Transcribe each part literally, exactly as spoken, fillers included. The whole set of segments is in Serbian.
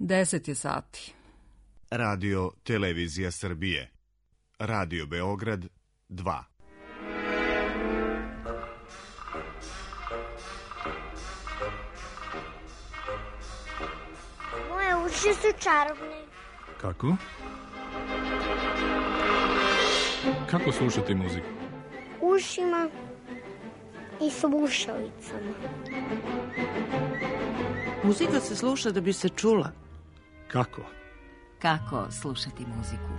Deset je sati. Radio Televizija Srbije. Radio Beograd dva. Moje uši su čarobne. Kako? Kako slušate muziku? Ušima i slušalicama. Muzika se sluša da bi se čula. Kako? Kako slušati muziku?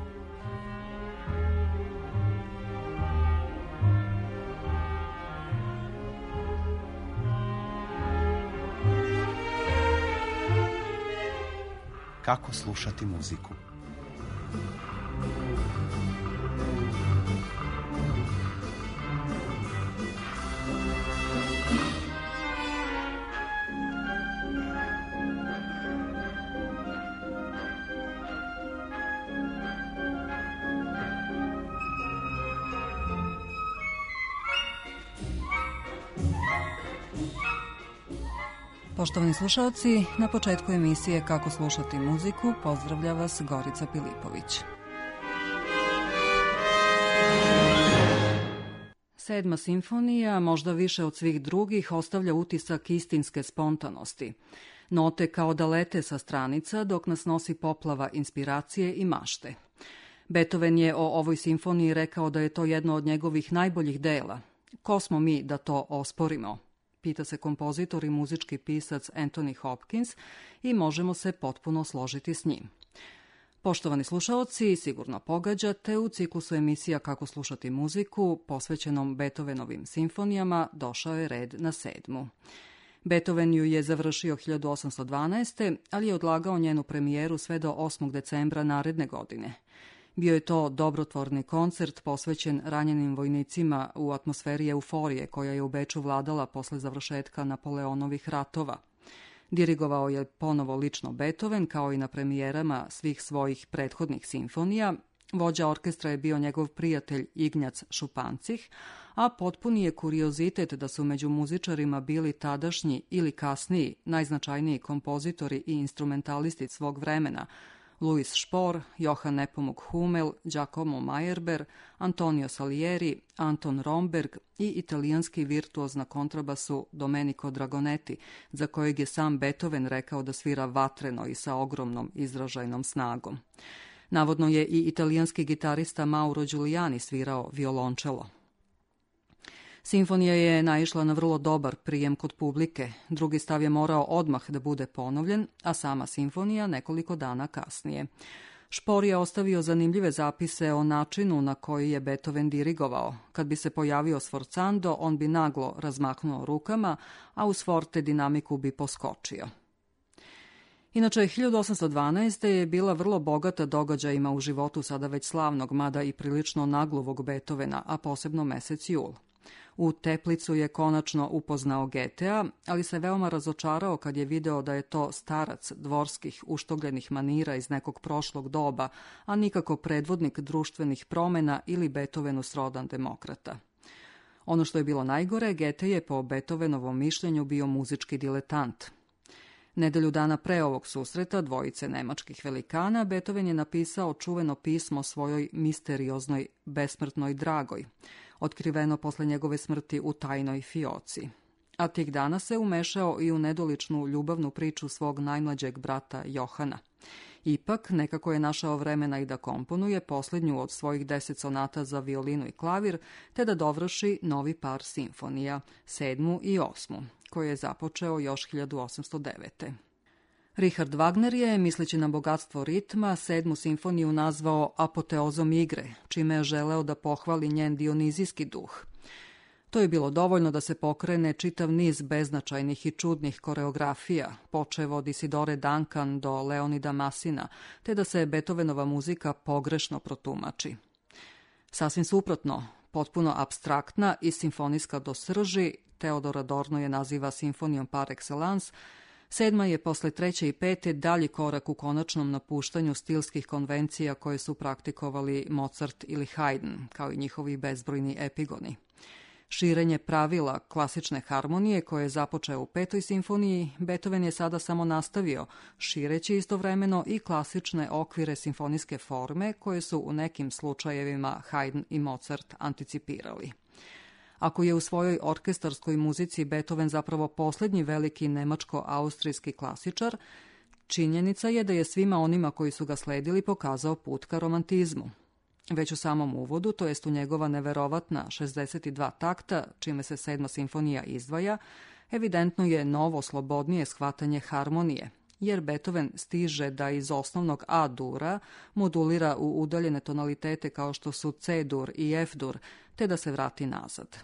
Kako slušati muziku? Poštovani slušalci, na početku emisije Kako slušati muziku pozdravlja vas Gorica Pilipović. Sedma simfonija, možda više od svih drugih, ostavlja utisak istinske spontanosti. Note kao da lete sa stranica dok nas nosi poplava inspiracije i mašte. Beethoven je o ovoj simfoniji rekao da je to jedno od njegovih najboljih dela. Ko smo mi da to osporimo? Pita se kompozitor i muzički pisac Anthony Hopkins i možemo se potpuno složiti s njim. Poštovani slušaoci, sigurno pogađate, u ciklusu emisija Kako slušati muziku, posvećenom Beethovenovim simfonijama, došao je red na sedmu. Beethoven ju je završio hiljadu osamsto dvanaeste. ali je odlagao njenu premijeru sve do osmog decembra naredne godine. Bio je to dobrotvorni koncert posvećen ranjenim vojnicima u atmosferi euforije koja je u Beču vladala posle završetka Napoleonovih ratova. Dirigovao je ponovo lično Beethoven kao i na premijerama svih svojih prethodnih simfonija. Vođa orkestra je bio njegov prijatelj Ignjac Šupancih, a potpuni je kuriozitet da su među muzičarima bili tadašnji ili kasniji najznačajniji kompozitori i instrumentalisti svog vremena: Louis Spohr, Johann Nepomuk Hummel, Giacomo Meyerbeer, Antonio Salieri, Anton Romberg i italijanski virtuoz na kontrabasu Domenico Dragonetti, za kojeg je sam Beethoven rekao da svira vatreno i sa ogromnom izražajnom snagom. Navodno je i italijanski gitarista Mauro Giuliani svirao violončelo. Simfonija je naišla na vrlo dobar prijem kod publike. Drugi stav je morao odmah da bude ponovljen, a sama simfonija nekoliko dana kasnije. Spohr je ostavio zanimljive zapise o načinu na koji je Beethoven dirigovao. Kad bi se pojavio sforzando, on bi naglo razmahnuo rukama, a uz forte dinamiku bi poskočio. Inače, hiljadu osamsto dvanaeste. je bila vrlo bogata događajima u životu sada već slavnog, mada i prilično nagluvog Beethovena, a posebno mesec jul. U Teplicu je konačno upoznao Goethea, ali se veoma razočarao kad je video da je to starac dvorskih uštogljenih manira iz nekog prošlog doba, a nikako predvodnik društvenih promena ili Beethovenu srodan demokrata. Ono što je bilo najgore, Goethe je po Beethovenovom mišljenju bio muzički diletant. Nedelju dana pre ovog susreta dvojice nemačkih velikana, Beethoven je napisao čuveno pismo svojoj misterioznoj besmrtnoj dragoj, otkriveno posle njegove smrti u tajnoj fioci. A tih dana se umešao i u nedoličnu ljubavnu priču svog najmlađeg brata Johana. Ipak, nekako je našao vremena i da komponuje posljednju od svojih deset sonata za violinu i klavir, te da dovrši novi par simfonija, sedmu i osmu, koje je započeo još hiljadu osamsto devete. Richard Wagner je, misleći na bogatstvo ritma, sedmu simfoniju nazvao apoteozom igre, čime je želeo da pohvali njen dionizijski duh. To je bilo dovoljno da se pokrene čitav niz beznačajnih i čudnih koreografija, počev od Isidore Duncan do Leonida Massina, te da se Beethovenova muzika pogrešno protumači. Sasvim suprotno, potpuno apstraktna i simfonijska do srži, Teodor Adorno je naziva simfonijom par excellence, sedma je posle treće i pete dalji korak u konačnom napuštanju stilskih konvencija koje su praktikovali Mozart ili Haydn, kao i njihovi bezbrojni epigoni. Širenje pravila klasične harmonije koje je započeo u petoj simfoniji, Beethoven je sada samo nastavio, šireći istovremeno i klasične okvire simfonijske forme koje su u nekim slučajevima Haydn i Mozart anticipirali. Ako je u svojoj orkestarskoj muzici Beethoven zapravo posljednji veliki nemačko-austrijski klasičar, činjenica je da je svima onima koji su ga sledili pokazao put ka romantizmu. Već u samom uvodu, to jest u njegova neverovatna šezdeset dva takta, čime se sedma simfonija izdvaja, evidentno je novo, slobodnije shvatanje harmonije, jer Beethoven stiže da iz osnovnog A-dura modulira u udaljene tonalitete kao što su C-dur i F-dur, te da se vrati nazad.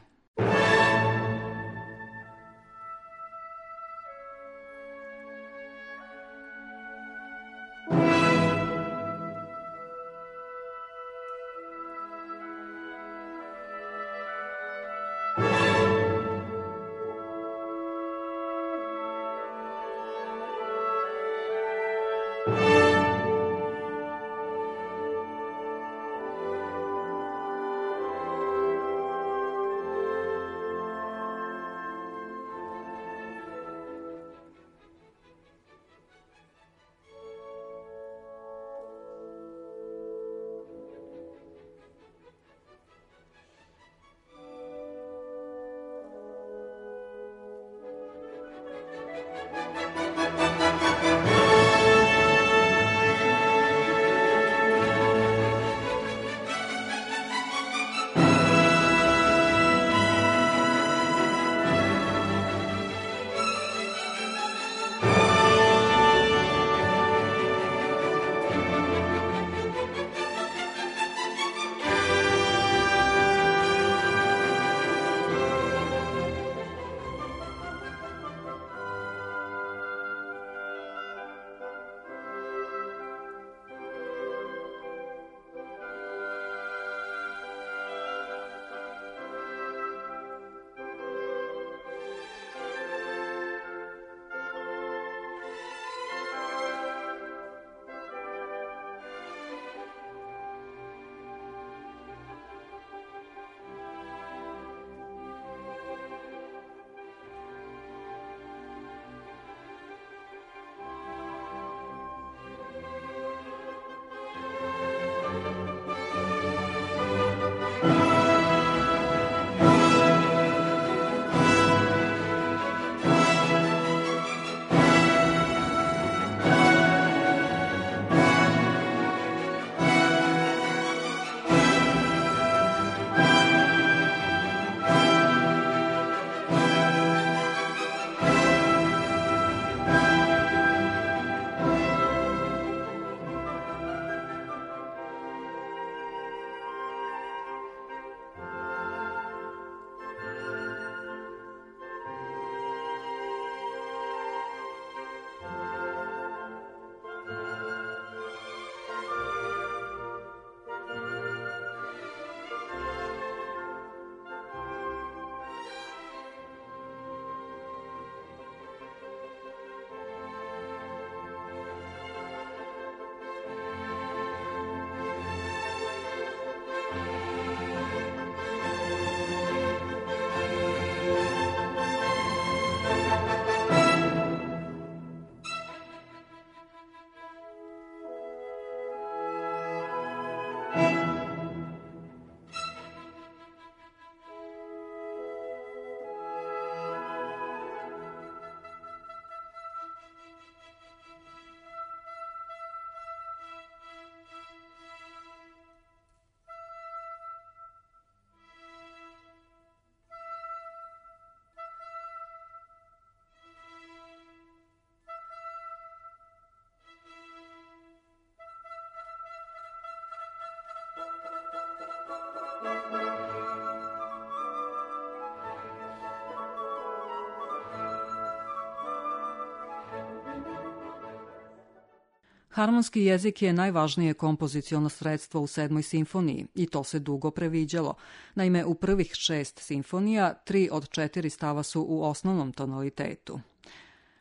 Harmonski jezik je najvažnije kompoziciono sredstvo u sedmoj simfoniji i to se dugo previđalo. Naime, u prvih šest simfonija, tri od četiri stava su u osnovnom tonalitetu.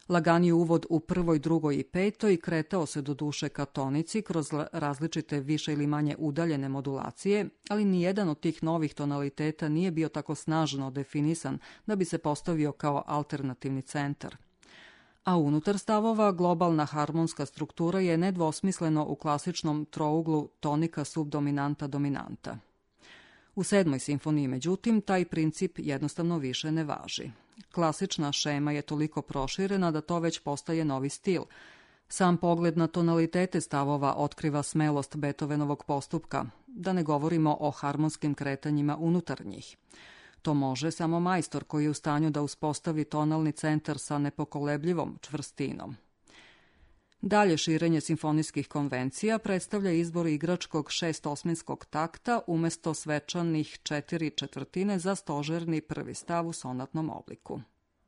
Lagani uvod u prvoj, drugoj i petoj kretao se do duše ka tonici kroz različite više ili manje udaljene modulacije, ali nijedan od tih novih tonaliteta nije bio tako snažno definisan da bi se postavio kao alternativni centar. A unutar stavova globalna harmonska struktura je nedvosmisleno u klasičnom trouglu tonika subdominanta dominanta. U sedmoj simfoniji, međutim, taj princip jednostavno više ne važi. Klasična šema je toliko proširena da to već postaje novi stil. Sam pogled na tonalitete stavova otkriva smelost Beethovenovog postupka, da ne govorimo o harmonskim kretanjima unutar njih. To može samo majstor koji je u stanju da uspostavi tonalni centar sa nepokolebljivom čvrstinom. Dalje širenje simfonijskih konvencija predstavlja izbor igračkog šestosminskog takta umesto svečanih četiri četvrtine za stožerni prvi stav u sonatnom obliku.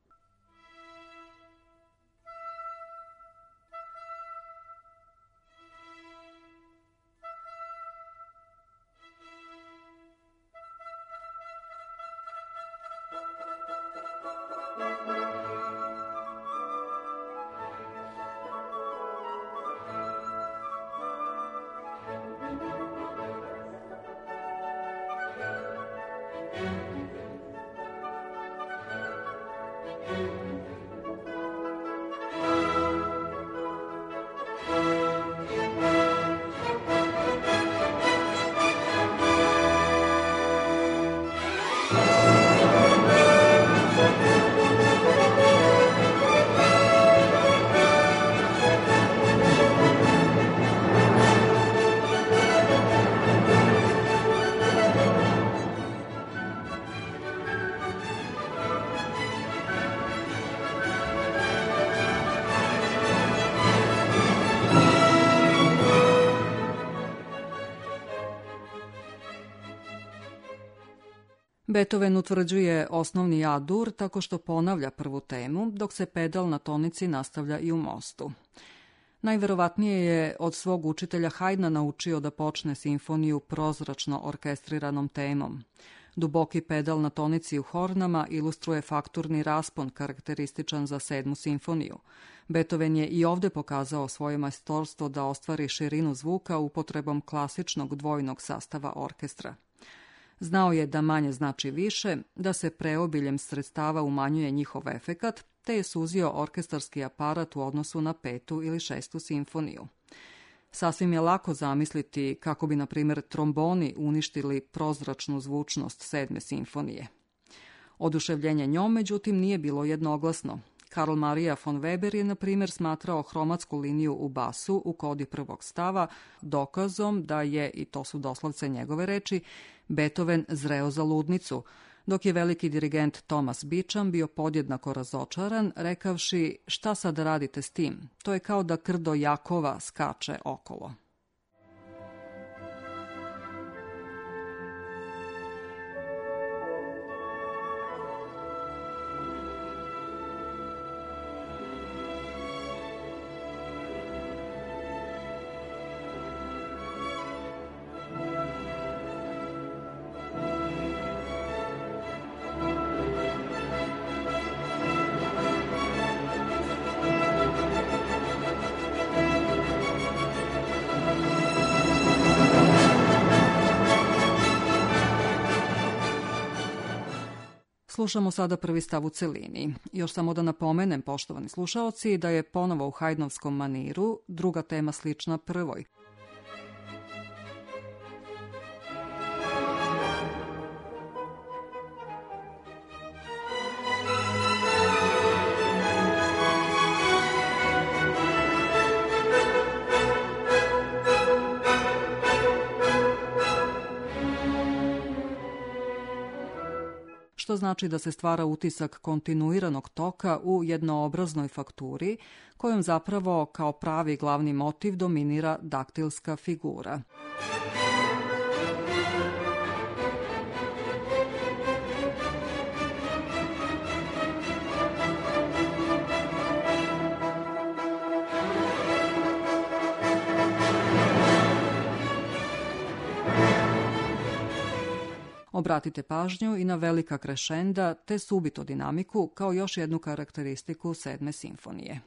Beethoven utvrđuje osnovni A-dur tako što ponavlja prvu temu, dok se pedal na tonici nastavlja i u mostu. Najverovatnije je od svog učitelja Haydna naučio da počne simfoniju prozračno orkestriranom temom. Duboki pedal na tonici u hornama ilustruje fakturni raspon karakterističan za sedmu simfoniju. Beethoven je i ovde pokazao svoje majstorstvo da ostvari širinu zvuka upotrebom klasičnog dvojnog sastava orkestra. Znao je da manje znači više, da se preobiljem sredstava umanjuje njihov efekat, te je suzio orkestarski aparat u odnosu na petu ili šestu simfoniju. Sasvim je lako zamisliti kako bi, na primjer, tromboni uništili prozračnu zvučnost sedme simfonije. Oduševljenje njom, međutim, nije bilo jednoglasno. Karl Maria von Weber je, na primjer, smatrao hromatsku liniju u basu u kodi prvog stava dokazom da je, i to su doslovce njegove reči, Beethoven zreo za ludnicu, dok je veliki dirigent Thomas Beecham bio podjednako razočaran, rekavši šta sad radite s tim, to je kao da krdo Jakova skače okolo. Slušamo sada prvi stav u celini. Još samo da napomenem, poštovani slušaoci, da je ponovo u Haydnovskom maniru druga tema slična prvoj. Što znači da se stvara utisak kontinuiranog toka u jednoobraznoj fakturi, kojom zapravo kao pravi glavni motiv dominira daktilska figura. Obratite pažnju i na velika krešenda te subito dinamiku kao još jednu karakteristiku sedme simfonije.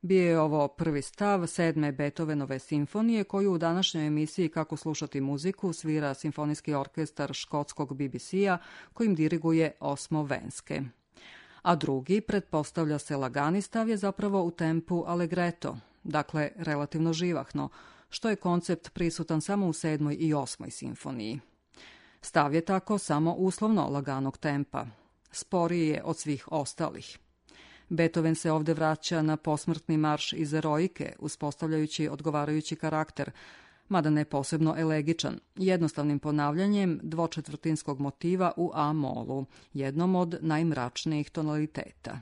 Bio je ovo prvi stav sedme Beethovenove simfonije koju u današnjoj emisiji Kako slušati muziku svira simfonijski orkestar škotskog B B C-a kojim diriguje Osmo Venske. A drugi, pretpostavlja se lagani stav, je zapravo u tempu allegretto, dakle relativno živahno, što je koncept prisutan samo u sedmoj i osmoj simfoniji. Stav je tako samo uslovno laganog tempa. Sporiji je od svih ostalih. Beethoven se ovde vraća na posmrtni marš iz Eroike, uspostavljajući odgovarajući karakter, mada ne posebno elegičan, jednostavnim ponavljanjem dvočetvrtinskog motiva u A-molu, jednom od najmračnijih tonaliteta.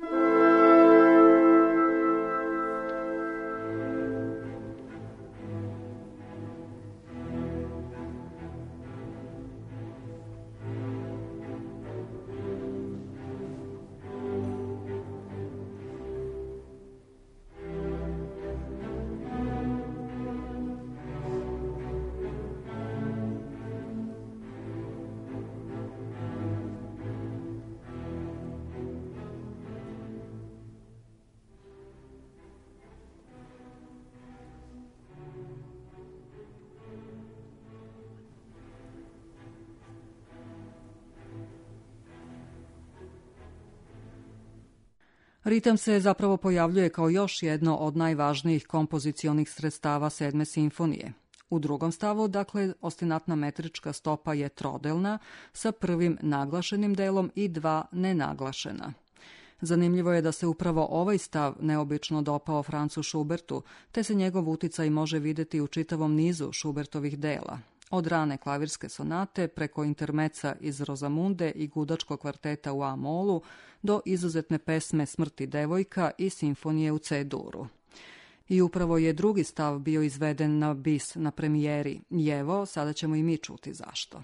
Ritam se zapravo pojavljuje kao još jedno od najvažnijih kompozicionih sredstava sedme simfonije. U drugom stavu, dakle, ostinatna metrička stopa je trodelna sa prvim naglašenim delom i dva nenaglašena. Zanimljivo je da se upravo ovaj stav neobično dopao Francu Schubertu, te se njegov uticaj može videti u čitavom nizu Schubertovih dela. Od rane klavirske sonate preko intermeca iz Rozamunde i gudačkog kvarteta u A-molu do izuzetne pesme Smrti devojka i simfonije u C-duru. I upravo je drugi stav bio izveden na bis na premijeri. I evo, sada ćemo i mi čuti zašto.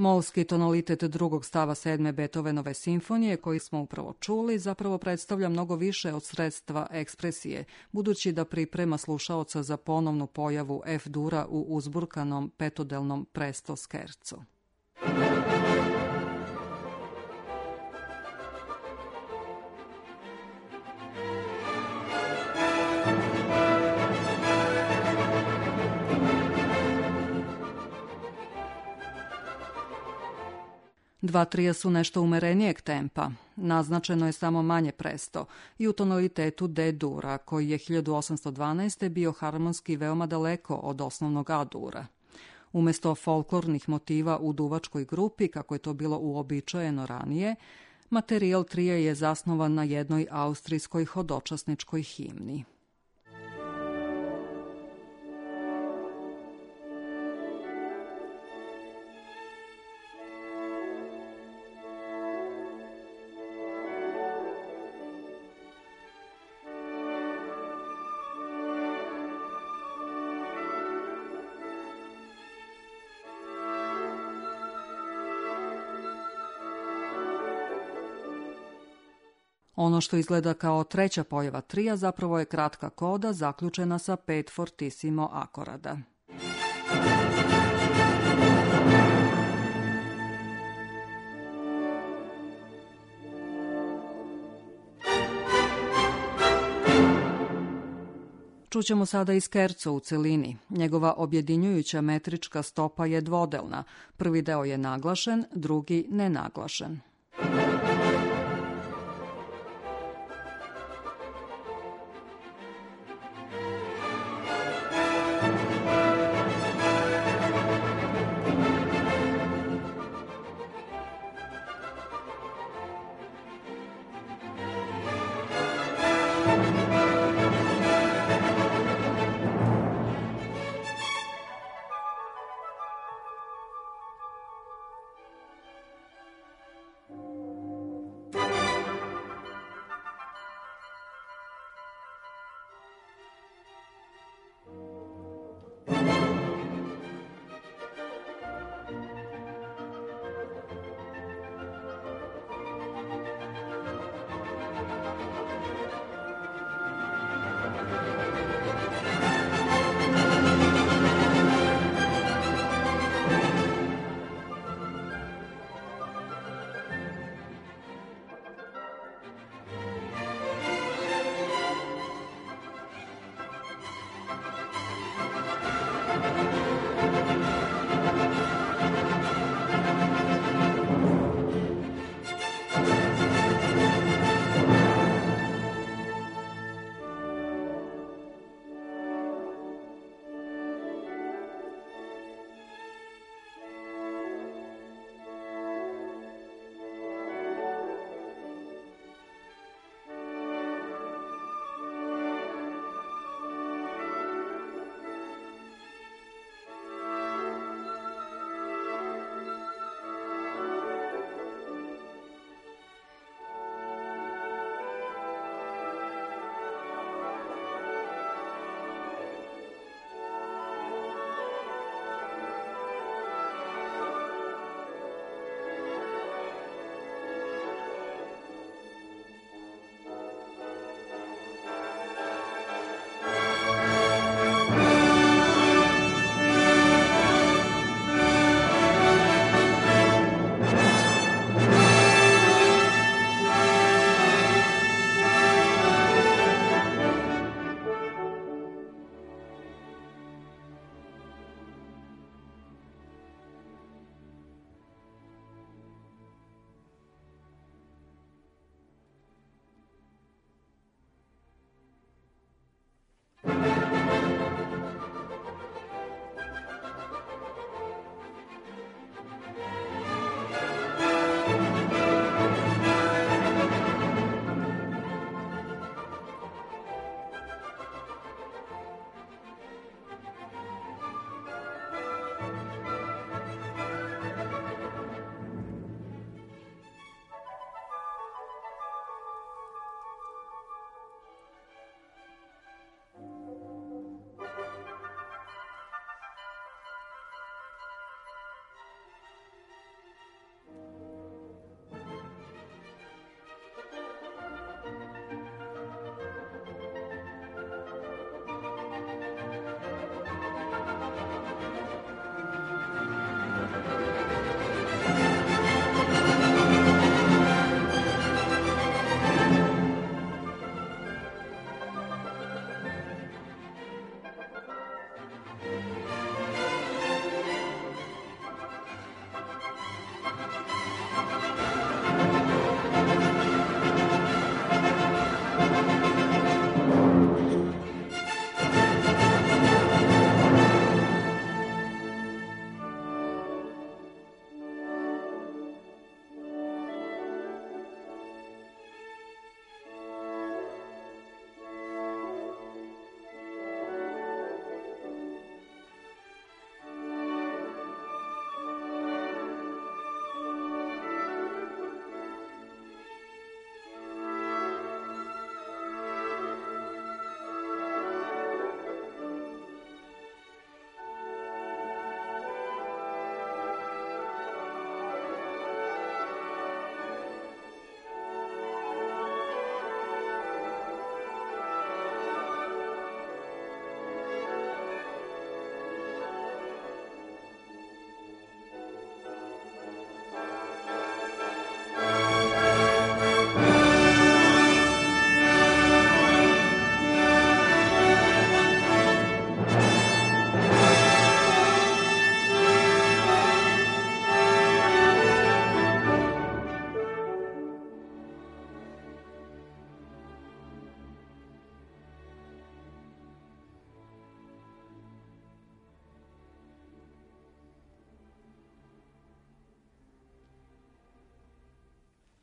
Molski tonalitet drugog stava sedme Beethovenove simfonije, koji smo upravo čuli, zapravo predstavlja mnogo više od sredstva ekspresije, budući da priprema slušaoca za ponovnu pojavu F-dura u uzburkanom petodelnom presto skercu. Dva trija su nešto umerenijeg tempa. Naznačeno je samo manje presto i u tonalitetu D-dura, koji je hiljadu osamsto dvanaeste. bio harmonski veoma daleko od osnovnog A-dura. Umesto folklornih motiva u duvačkoj grupi, kako je to bilo uobičajeno ranije, materijal trija je zasnovan na jednoj austrijskoj hodočasničkoj himni. Ono što izgleda kao treća pojava trija zapravo je kratka koda zaključena sa pet fortissimo akorada. Čućemo sada i skerco u celini. Njegova objedinjujuća metrička stopa je dvodelna. Prvi deo je naglašen, drugi nenaglašen.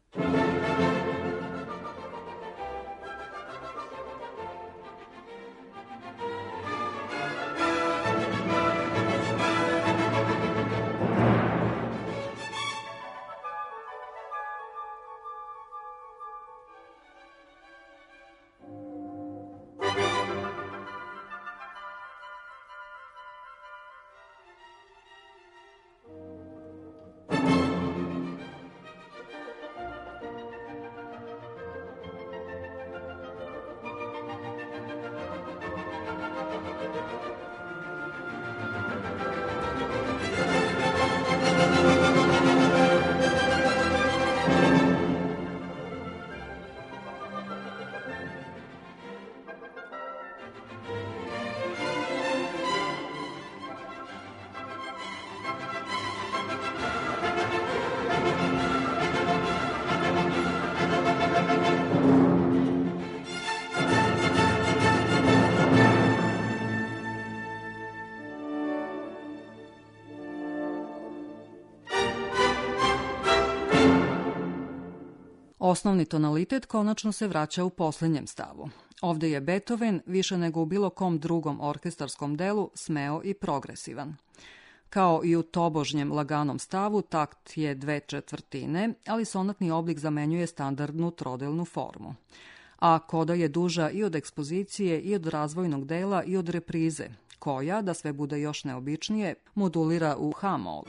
Osnovni tonalitet konačno se vraća u posljednjem stavu. Ovde je Beethoven, više nego u bilo kom drugom orkestarskom delu, smeo i progresivan. Kao i u tobožnjem laganom stavu, takt je dve četvrtine, ali sonatni oblik zamenjuje standardnu trodelnu formu. A koda je duža i od ekspozicije, i od razvojnog dela, i od reprize, koja, da sve bude još neobičnije, modulira u H-mol.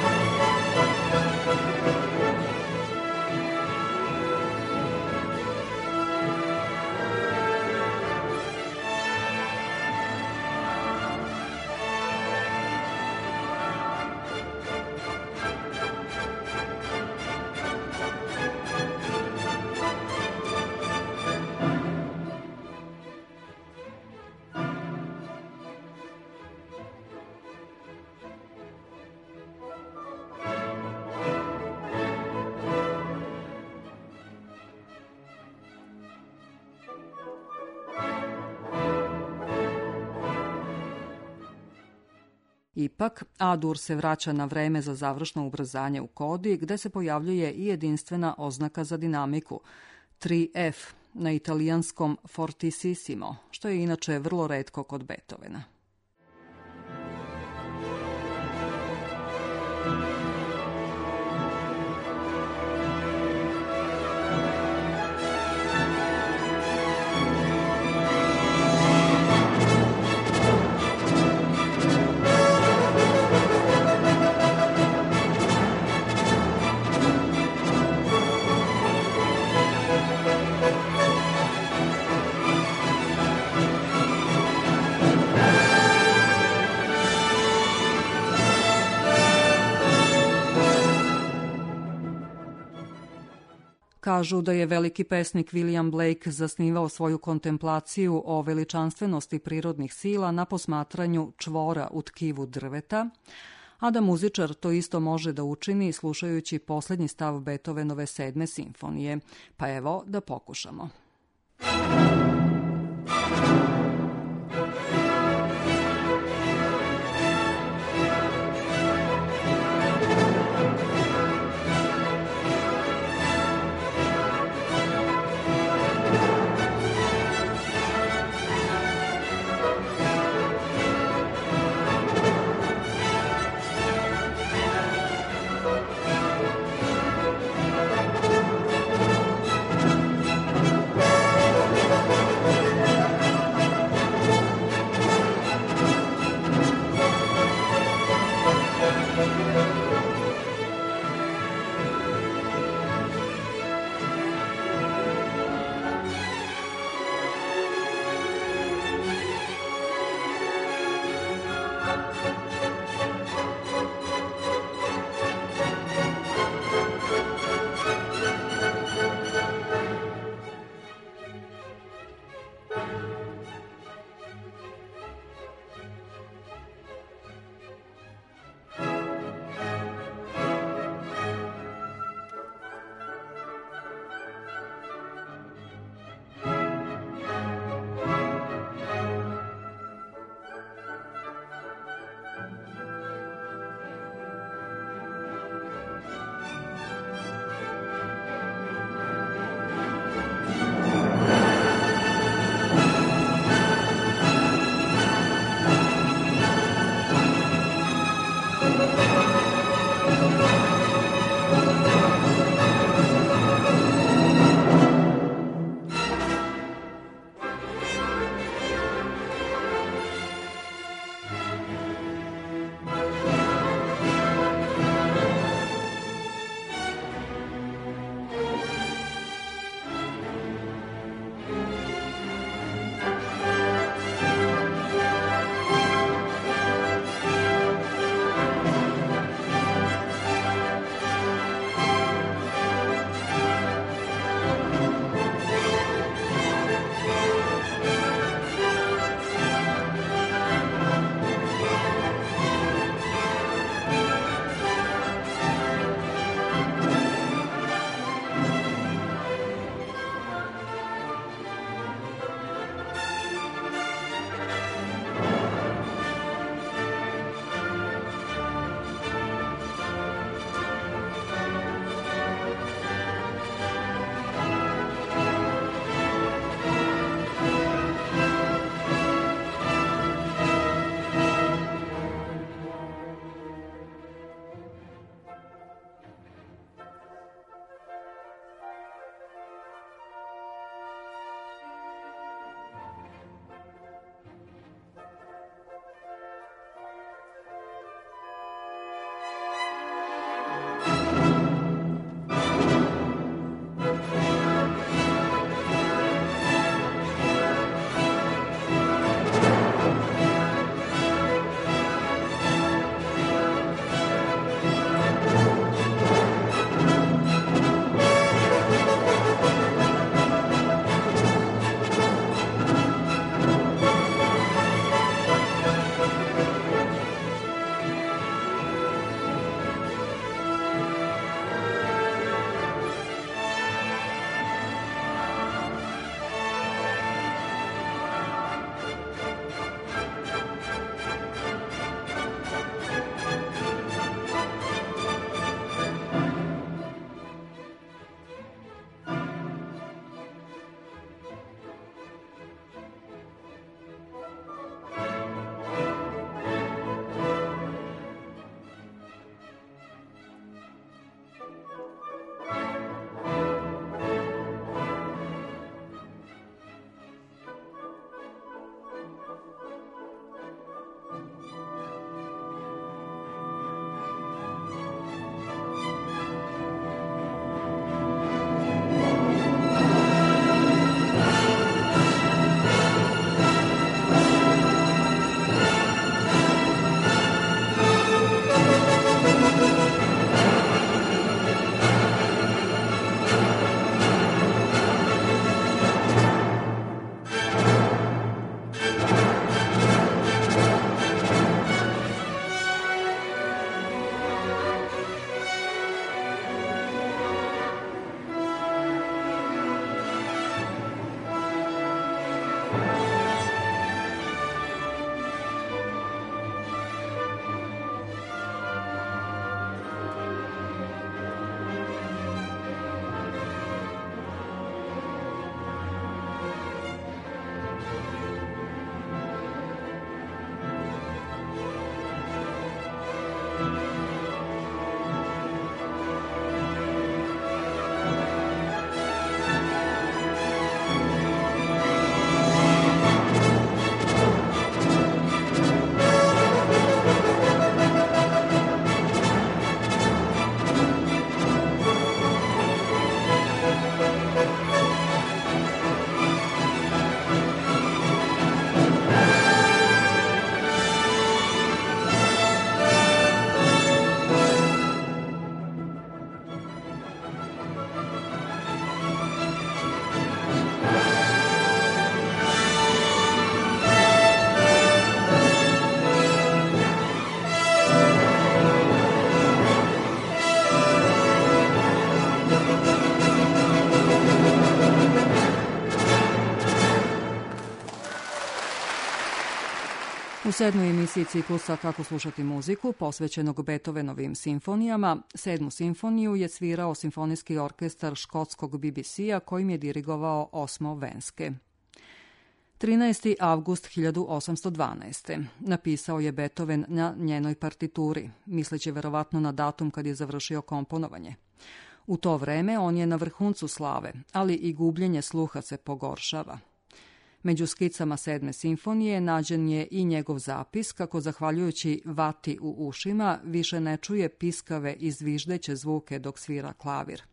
Ipak, A-dur se vraća na vreme za završno ubrzanje u kodi, gde se pojavljuje i jedinstvena oznaka za dinamiku, tri F, na italijanskom fortissimo, što je inače vrlo retko kod Beethovena. Kažu da je veliki pesnik William Blake zasnivao svoju kontemplaciju o veličanstvenosti prirodnih sila na posmatranju čvora u tkivu drveta, a da muzičar to isto može da učini slušajući posljednji stav Beethovenove sedme simfonije. Pa evo da pokušamo. U sedmoj emisiji ciklusa Kako slušati muziku, posvećenog Beethovenovim simfonijama, sedmu simfoniju je svirao simfonijski orkestar škotskog B B C-a kojim je dirigovao Osmo Venske. trinaesti avgust hiljadu osamsto dvanaeste. Napisao je Beethoven na njenoj partituri, misleći verovatno na datum kad je završio komponovanje. U to vreme on je na vrhuncu slave, ali i gubljenje sluha se pogoršava. Među skicama sedme simfonije nađen je i njegov zapis kako, zahvaljujući vati u ušima, više ne čuje piskave i zviždeće zvuke dok svira klavir.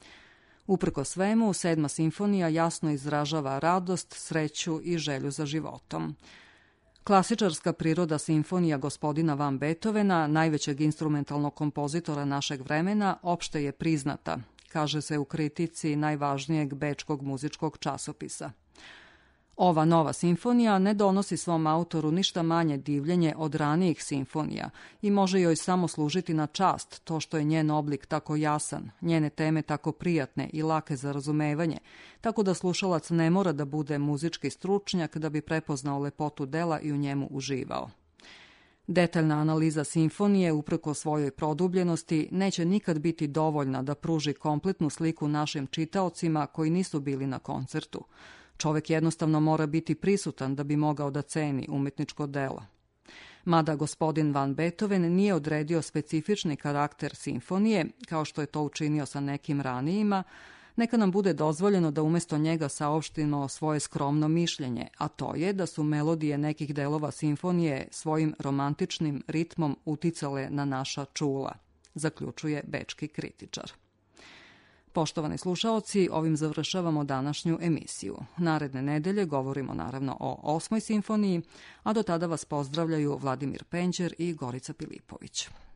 Uprko svemu, sedma simfonija jasno izražava radost, sreću i želju za životom. Klasičarska priroda simfonija gospodina Van Beethovena, najvećeg instrumentalnog kompozitora našeg vremena, opšte je priznata, kaže se u kritici najvažnijeg bečkog muzičkog časopisa. Ova nova simfonija ne donosi svom autoru ništa manje divljenje od ranijih simfonija i može joj samo služiti na čast to što je njen oblik tako jasan, njene teme tako prijatne i lake za razumevanje, tako da slušalac ne mora da bude muzički stručnjak da bi prepoznao lepotu dela i u njemu uživao. Detaljna analiza simfonije, uprko svojoj produbljenosti, neće nikad biti dovoljna da pruži kompletnu sliku našim čitaocima koji nisu bili na koncertu. Čovek jednostavno mora biti prisutan da bi mogao da ceni umetničko delo. Mada gospodin Van Beethoven nije odredio specifični karakter simfonije, kao što je to učinio sa nekim ranijima, neka nam bude dozvoljeno da umesto njega saopštimo svoje skromno mišljenje, a to je da su melodije nekih delova simfonije svojim romantičnim ritmom uticale na naša čula, zaključuje bečki kritičar. Poštovani slušaoci, ovim završavamo današnju emisiju. Naredne nedelje govorimo naravno o osmoj simfoniji, a do tada vas pozdravljaju Vladimir Penđer i Gorica Pilipović.